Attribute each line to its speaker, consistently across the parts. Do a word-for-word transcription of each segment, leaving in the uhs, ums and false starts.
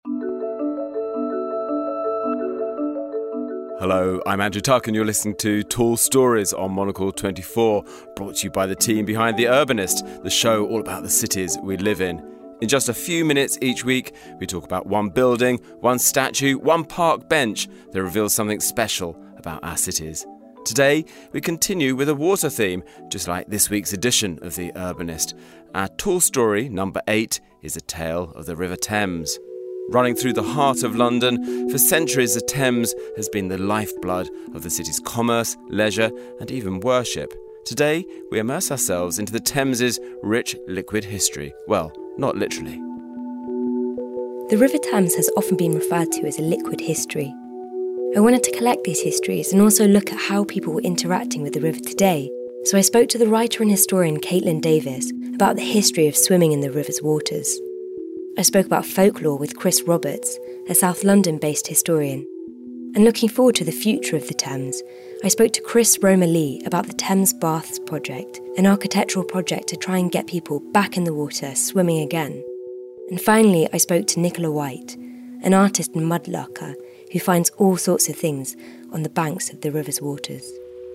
Speaker 1: Hello, I'm Andrew Tuck and you're listening to Tall Stories on Monocle twenty-four, brought to you by the team behind The Urbanist, the show all about the cities we live in. In just a few minutes each week, we talk about one building, one statue, one park bench that reveals something special about our cities. Today, we continue with a water theme, just like this week's edition of The Urbanist. Our tall story, number eight, is a tale of the River Thames. Running through the heart of London, for centuries the Thames has been the lifeblood of the city's commerce, leisure and even worship. Today, we immerse ourselves into the Thames's rich liquid history. Well, not literally.
Speaker 2: The River Thames has often been referred to as a liquid history. I wanted to collect these histories and also look at how people were interacting with the river today. So I spoke to the writer and historian Caitlin Davis about the history of swimming in the river's waters. I spoke about folklore with Chris Roberts, a South London-based historian. And looking forward to the future of the Thames, I spoke to Chris Roma-Lee about the Thames Baths Project, an architectural project to try and get people back in the water swimming again. And finally, I spoke to Nicola White, an artist and mudlarker who finds all sorts of things on the banks of the river's waters.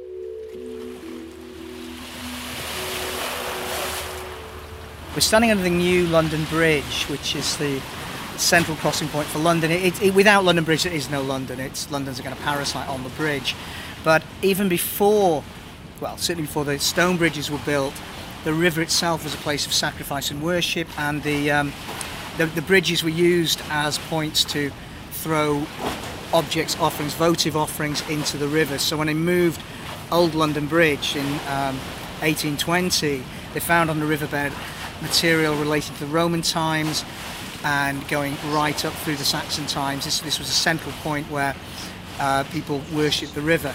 Speaker 3: We're standing under the new London Bridge, which is the central crossing point for London. It, it, without London Bridge, there is no London. It's London's a kind of parasite on the bridge. But even before, well, certainly before the stone bridges were built, the river itself was a place of sacrifice and worship, and the um, the, the bridges were used as points to throw objects, offerings, votive offerings into the river. So when they moved Old London Bridge in um, eighteen twenty, they found on the riverbed material related to the Roman times and going right up through the Saxon times. This, this was a central point where uh, people worshipped the river.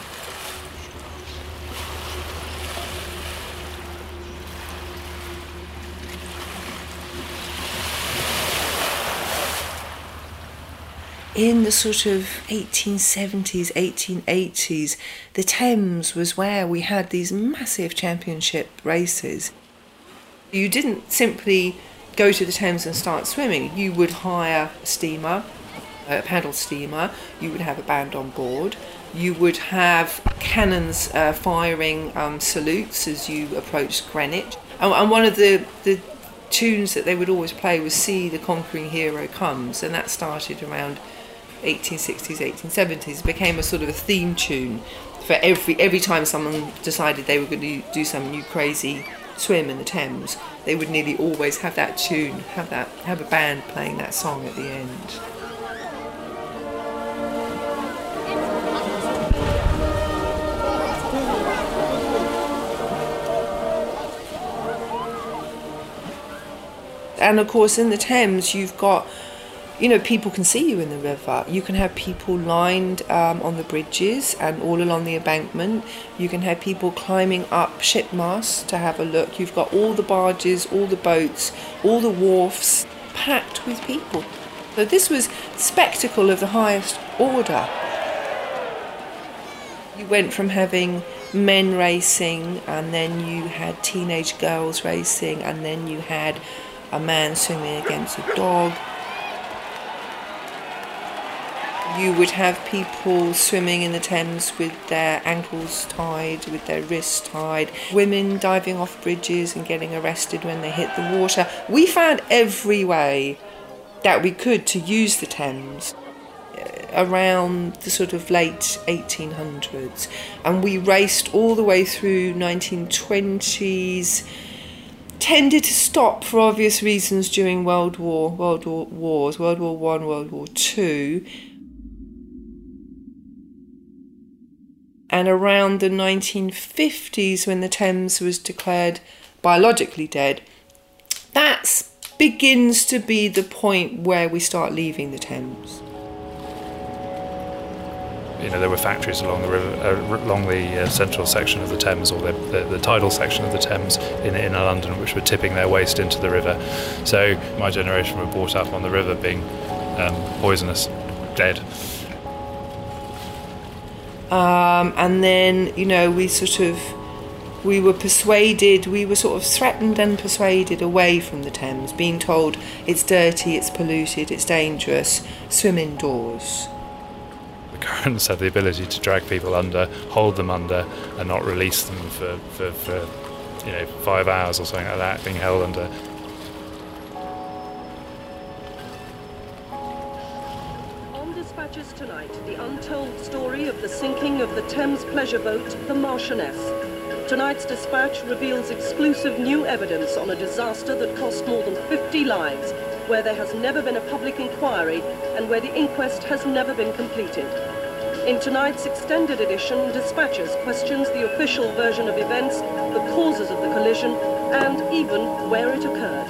Speaker 4: In the sort of eighteen seventies, eighteen eighties, the Thames was where we had these massive championship races. You didn't simply go to the Thames and start swimming. You would hire a steamer, a paddle steamer. You would have a band on board. You would have cannons uh, firing um, salutes as you approached Greenwich. And, and one of the, the tunes that they would always play was "See the Conquering Hero Comes," and that started around eighteen sixties, eighteen seventies. It became a sort of a theme tune for every every time someone decided they were going to do some new crazy swim in the Thames. They would nearly always have that tune, have that, have a band playing that song at the end. And of course, in the Thames, you've got, you know, people can see you in the river. You can have people lined um, on the bridges and all along the embankment. You can have people climbing up ship masts to have a look. You've got all the barges, all the boats, all the wharfs packed with people. So this was spectacle of the highest order. You went from having men racing, and then you had teenage girls racing, and then you had a man swimming against a dog. You would have people swimming in the Thames with their ankles tied, with their wrists tied. Women diving off bridges and getting arrested when they hit the water. We found every way that we could to use the Thames around the sort of late eighteen hundreds. And we raced all the way through nineteen twenties. Tended to stop for obvious reasons during World War, World War Wars, World War One, World War Two. And around the nineteen fifties, when the Thames was declared biologically dead, that begins to be the point where we start leaving the Thames.
Speaker 5: You know, there were factories along the river, uh, along the uh, central section of the Thames, or the, the, the tidal section of the Thames in inner London, which were tipping their waste into the river. So my generation were brought up on the river being um, poisonous, dead.
Speaker 4: Um, and then, you know, we sort of We were persuaded, we were sort of threatened and persuaded away from the Thames, being told it's dirty, it's polluted, it's dangerous, swim indoors.
Speaker 5: The currents have the ability to drag people under, hold them under, and not release them for, for, for you know, five hours or something like that, being held under.
Speaker 6: On Dispatches tonight, the untold story of the sinking of the Thames pleasure boat, the Marchioness. Tonight's dispatch reveals exclusive new evidence on a disaster that cost more than fifty lives, where there has never been a public inquiry and where the inquest has never been completed. In tonight's extended edition, Dispatches questions the official version of events, the causes of the collision, and even where it occurred.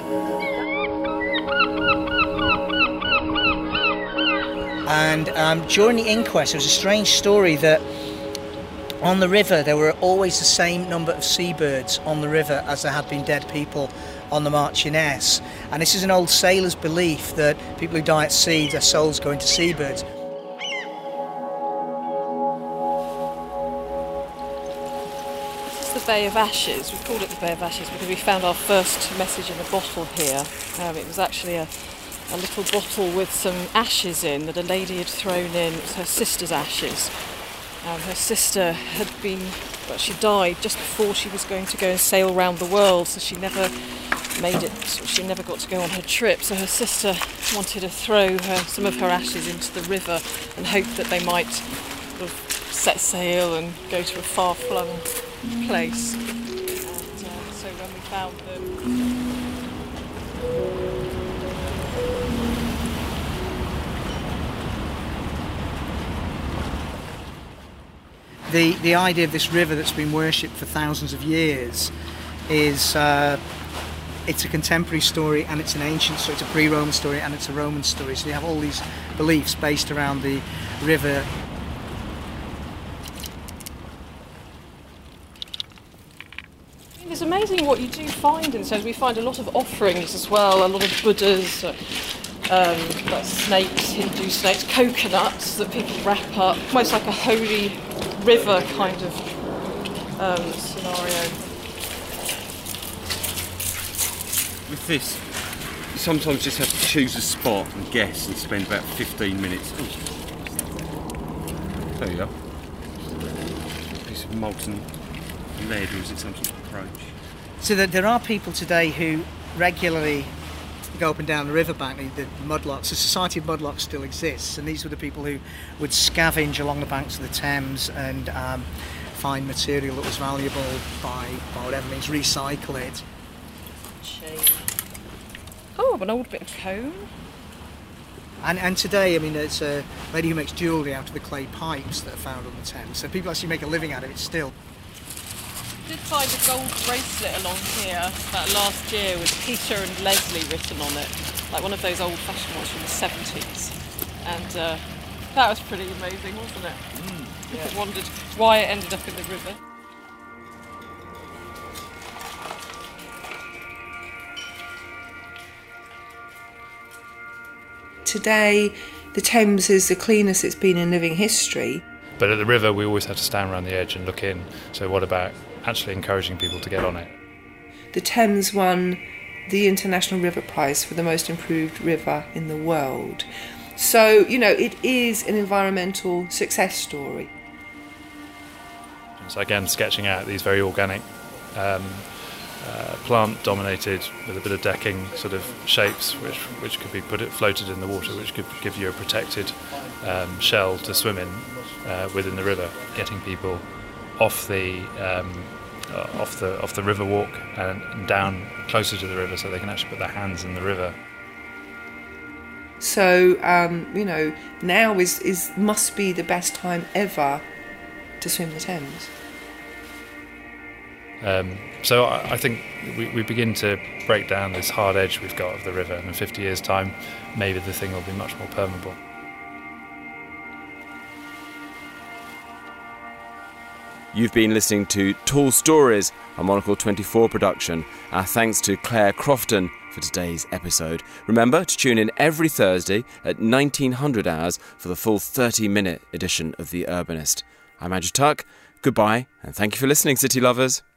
Speaker 3: And um, during the inquest, there was a strange story that on the river there were always the same number of seabirds on the river as there had been dead people on the Marchioness. And this is an old sailor's belief that people who die at sea, their souls go into seabirds.
Speaker 7: This is the Bay of Ashes. We called it the Bay of Ashes because we found our first message in a bottle here. Um, it was actually a, a little bottle with some ashes in that a lady had thrown in. It was her sister's ashes. Um, her sister had been, well, she died just before she was going to go and sail around the world, so she never made it, she never got to go on her trip. So her sister wanted to throw her, some of her ashes into the river and hope that they might sort of set sail and go to a far-flung place. And uh, so when we found them...
Speaker 3: The, the idea of this river that's been worshipped for thousands of years is uh, it's a contemporary story and it's an ancient story, it's a pre-Roman story and it's a Roman story. So you have all these beliefs based around the river.
Speaker 7: It's amazing what you do find in terms. We find a lot of offerings as well, a lot of Buddhas, uh, um, like snakes, Hindu snakes, coconuts that people wrap up, almost like a holy river kind of um, scenario.
Speaker 8: With this, you sometimes just have to choose a spot and guess and spend about fifteen minutes. Ooh. There you go. A piece of molten lead, or is it some sort of approach?
Speaker 3: So that there are people today who regularly go up and down the riverbank, the, the mudlarks. The Society of Mudlarks still exists, and these were the people who would scavenge along the banks of the Thames and um, find material that was valuable by, by whatever means, recycle it.
Speaker 7: Oh, an old bit of cone.
Speaker 3: And, and today, I mean, there's a lady who makes jewellery out of the clay pipes that are found on the Thames, so people actually make a living out of it still.
Speaker 7: I did find a gold bracelet along here that last year with Peter and Leslie written on it, like one of those old-fashioned ones from the seventies. And uh, that was pretty amazing, wasn't it? Mm, yeah. People wondered why it ended up in the river.
Speaker 4: Today, the Thames is the cleanest it's been in living history.
Speaker 5: But at the river, we always had to stand around the edge and look in. So what about actually encouraging people to get on it?
Speaker 4: The Thames won the International River Prize for the most improved river in the world. So, you know, it is an environmental success story.
Speaker 5: So again, sketching out these very organic, um, uh, plant-dominated, with a bit of decking sort of shapes, which which could be put it floated in the water, which could give you a protected um, shell to swim in uh, within the river, getting people off the um, uh, off the off the river walk and, and down closer to the river, so they can actually put their hands in the river.
Speaker 4: So um, you know, now is is must be the best time ever to swim the Thames.
Speaker 5: Um, so I, I think we, we begin to break down this hard edge we've got of the river, and in fifty years' time, maybe the thing will be much more permeable.
Speaker 1: You've been listening to Tall Stories, a Monocle twenty-four production. Our thanks to Claire Crofton for today's episode. Remember to tune in every Thursday at nineteen hundred hours for the full thirty-minute edition of The Urbanist. I'm Andrew Tuck. Goodbye, and thank you for listening, city lovers.